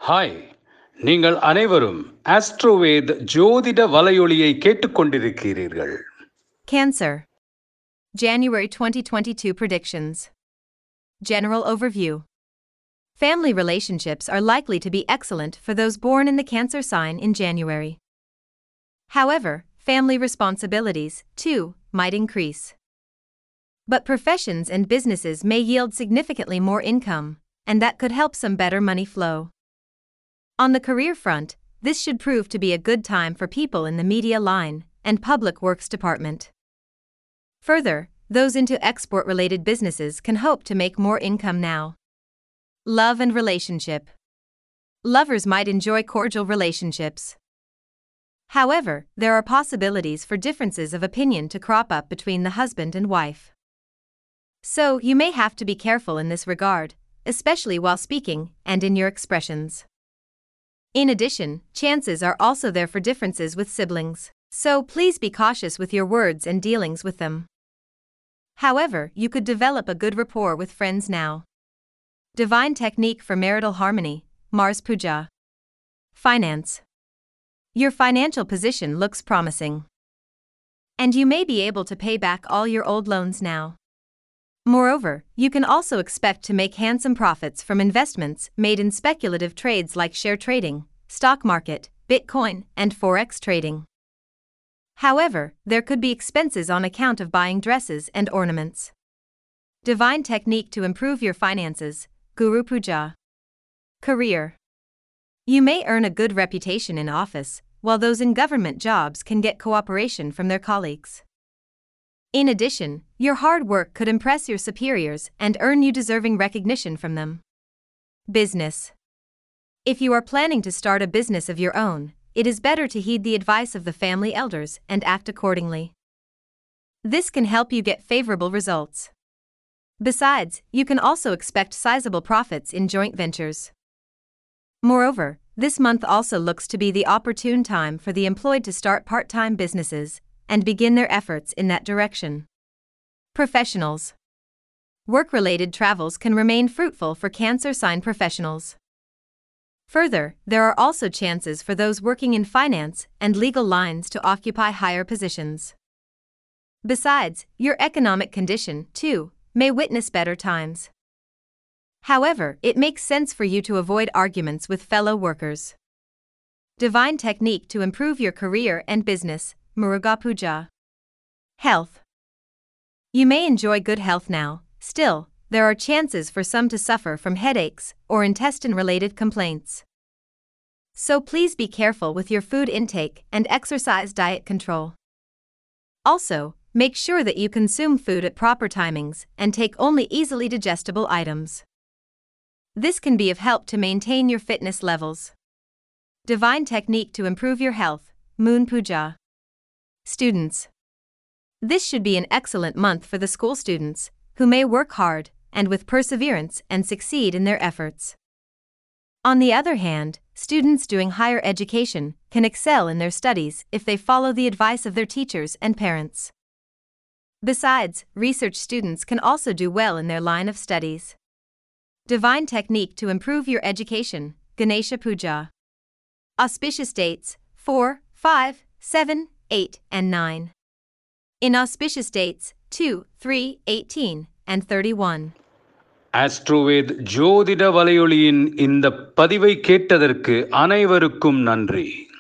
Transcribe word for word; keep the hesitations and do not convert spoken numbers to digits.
Hi, நீங்கள் அனைவரும் ஆஸ்ட்ரோவேத் ஜோதிட வலையொலியை கேட்டுக்கொண்டிருக்கிறீர்கள். Cancer. January twenty twenty-two predictions. General overview. Family relationships are likely to be excellent for those born in the Cancer sign in January. However, family responsibilities, too, might increase. But professions and businesses may yield significantly more income, and that could help some better money flow. On the career front, this should prove to be a good time for people in the media line and public works department. Further, those into export-related businesses can hope to make more income now. Love and relationship. Lovers might enjoy cordial relationships. However, there are possibilities for differences of opinion to crop up between the husband and wife. So, you may have to be careful in this regard, especially while speaking and in your expressions. In addition, chances are also there for differences with siblings, so please be cautious with your words and dealings with them. However, you could develop a good rapport with friends now. Divine technique for marital harmony, Mars Puja. Finance. Your financial position looks promising. And you may be able to pay back all your old loans now. Moreover, you can also expect to make handsome profits from investments made in speculative trades like share trading, stock market, Bitcoin, and Forex trading. However, there could be expenses on account of buying dresses and ornaments. Divine technique to improve your finances, Guru Puja. Career. You may earn a good reputation in office, while those in government jobs can get cooperation from their colleagues. In addition, your hard work could impress your superiors and earn you deserving recognition from them. Business. If you are planning to start a business of your own, it is better to heed the advice of the family elders and act accordingly. This can help you get favorable results. Besides, you can also expect sizable profits in joint ventures. Moreover, this month also looks to be the opportune time for the employed to start part-time businesses and begin their efforts in that direction. Professionals. Work-related travels can remain fruitful for Cancer sign professionals. Further, there are also chances for those working in finance and legal lines to occupy higher positions. Besides, your economic condition, too, may witness better times. However, it makes sense for you to avoid arguments with fellow workers. Divine technique to improve your career and business, Muruga Puja. Health. You may enjoy good health now, still, there are chances for some to suffer from headaches or intestine-related complaints. So please be careful with your food intake and exercise diet control. Also, make sure that you consume food at proper timings and take only easily digestible items. This can be of help to maintain your fitness levels. Divine technique to improve your health, Moon Puja. Students. This should be an excellent month for the school students, who may work hard and with perseverance and succeed in their efforts. On the other hand, students doing higher education can excel in their studies if they follow the advice of their teachers and parents. Besides, research students can also do well in their line of studies. Divine technique to improve your education, Ganesha Puja. Auspicious dates, four, five, seven, eight, and nine. Inauspicious dates, two, three, eighteen, and thirty-one. AstroVed ஜோதிட வலையொலியின் இந்த பதிவை கேட்டதற்கு அனைவருக்கும் நன்றி.